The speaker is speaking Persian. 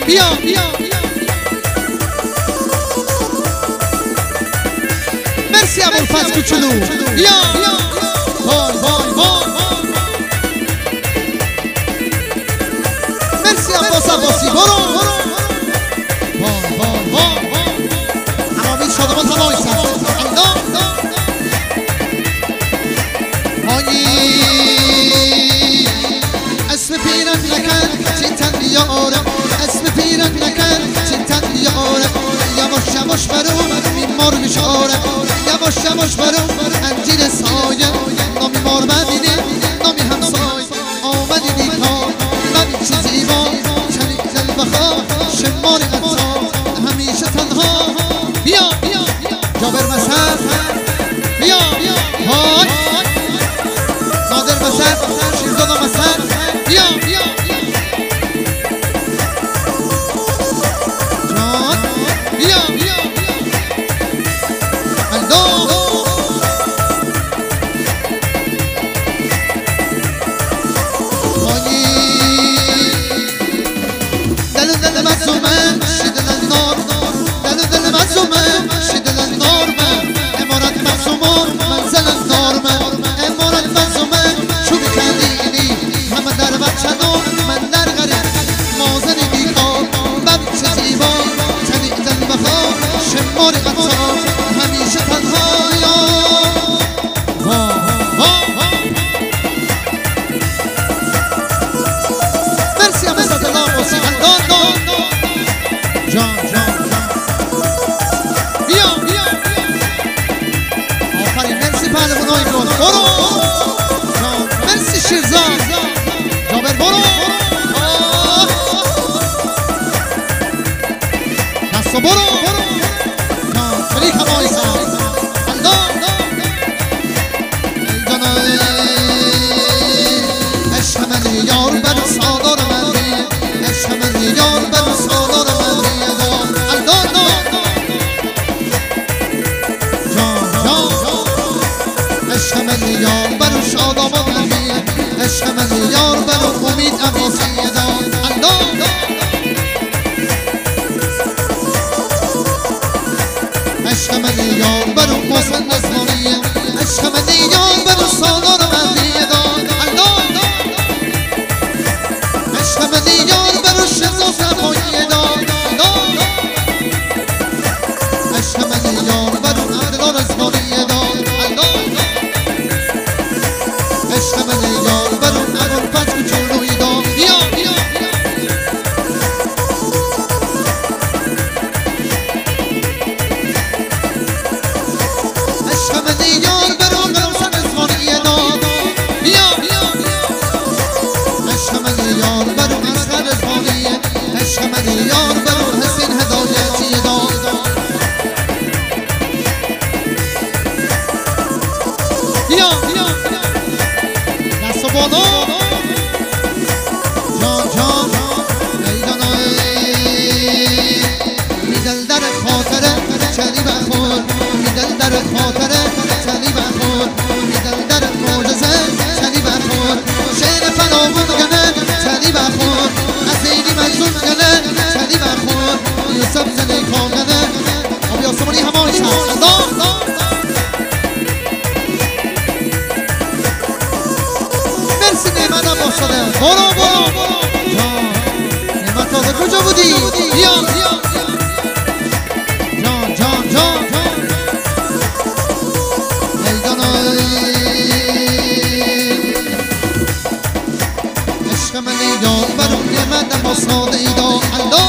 بیا مرسی ابوالفضل کوچولو بیا وای وای وای مرسی عباس عباسی برو وای وای وای امامید شادمان تمایسم اسم پیرم نکن چیتن بیارم اسم پیرم نکن چیتن بیارم یواش یواش برو میمار بشارم یواش یواش برو انجیر سایه نامی مار مدینه نامی همسای آمدی دیکار نامی چی زیبا چنی دل بخواه شمار قطار همیشه تنها بیا جابر مسد بیا های نادر مسد شیرزادا مسد بیا جان بیا الدو خانی دل مظلومه شدل النار دل مظلومه شدل النار من امارت مظلومان منزل النار من امارت مظلومه شو بکردینی همه در بچنان من در غریب مازن بیکار ببین چه زیبا تنی دل بخواه شمار قطار همیشه تنها یا مرسی هم ازاد الله موسیقی جان بیا آفرین مرسی پهلوانای گل برو جان مرسی شیرزاد جابر برو دستو برو جان شریک همایسان عشق من یار بر سالار من عشق من یار بر سالار من عشق من یار بر شادابان نمیه عشق من یار بر امید عباسیه داد عشق من یار بر محسن نزمانیه عشق من یار بر سالار مهدیه داد عشق من یار بر شزا صفاییه داد عشق من یار بر عبدالله رزمانیه داد عشق من یار بر ابوالفضل کوچولوی داد بیا عشق من یار بر محسن نزمانیه داد بیا عشق من یار بر اصغر رزمانیه عشق من یار بر حسین هدایتیه داد بیا دست و بالا جان میدل در خاطره چلی بخور میدل در خاطره چلی بخور میدل در معجزه چلی بخور شعر فراوون گنه چلی بخور حسینی مجنون گنه چلی بخور یوسف زلیخا گنه آبی آسمانی همایشن مرسی نعمت هم باستاده برو نعمت تازه کجا بودی بیا جان عشق من ایدان برون نعمت هم باستاده ایدان